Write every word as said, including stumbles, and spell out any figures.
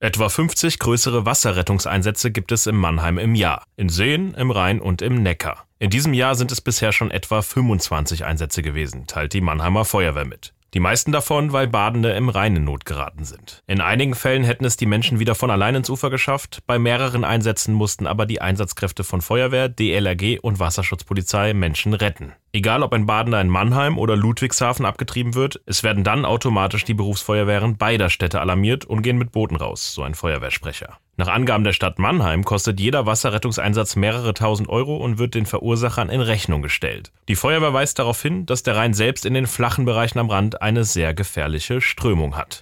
Etwa fünfzig größere Wasserrettungseinsätze gibt es in Mannheim im Jahr. In Seen, im Rhein und im Neckar. In diesem Jahr sind es bisher schon etwa fünfundzwanzig Einsätze gewesen, teilt die Mannheimer Feuerwehr mit. Die meisten davon, weil Badende im Rhein in Not geraten sind. In einigen Fällen hätten es die Menschen wieder von allein ins Ufer geschafft, bei mehreren Einsätzen mussten aber die Einsatzkräfte von Feuerwehr, D L R G und Wasserschutzpolizei Menschen retten. Egal ob ein Badender in Mannheim oder Ludwigshafen abgetrieben wird, es werden dann automatisch die Berufsfeuerwehren beider Städte alarmiert und gehen mit Booten raus, so ein Feuerwehrsprecher. Nach Angaben der Stadt Mannheim kostet jeder Wasserrettungseinsatz mehrere tausend Euro und wird den Verursachern in Rechnung gestellt. Die Feuerwehr weist darauf hin, dass der Rhein selbst in den flachen Bereichen am Rand eine sehr gefährliche Strömung hat.